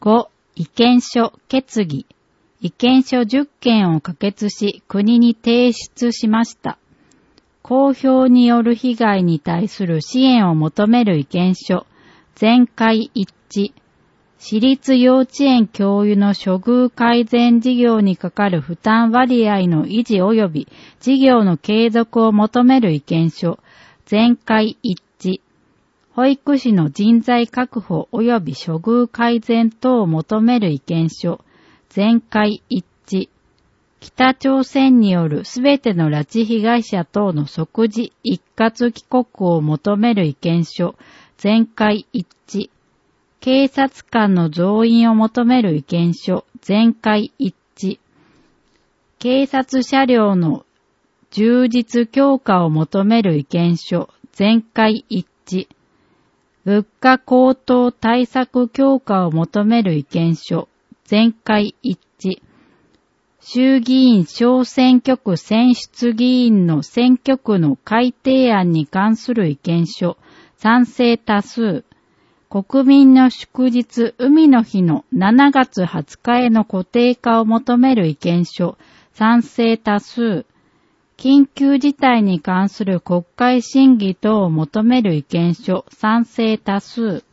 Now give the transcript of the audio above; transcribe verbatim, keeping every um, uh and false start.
ご、意見書決議。意見書じゅっけんを可決し、国に提出しました。公表による被害に対する支援を求める意見書。全会一致。私立幼稚園教諭の処遇改善事業にかかる負担割合の維持及び事業の継続を求める意見書。全会一致。保育士の人材確保及び処遇改善等を求める意見書。全会一致。北朝鮮によるすべての拉致被害者等の即時一括帰国を求める意見書。全会一致。警察官の増員を求める意見書。全会一致。警察車両の充実強化を求める意見書。全会一致。物価高騰対策強化を求める意見書。全会一致。衆議院小選挙区選出議員の選挙区の改定案に関する意見書。賛成多数。国民の祝日海の日のしちがつはつかへの固定化を求める意見書。賛成多数。緊急事態に関する国会審議等を求める意見書。賛成多数。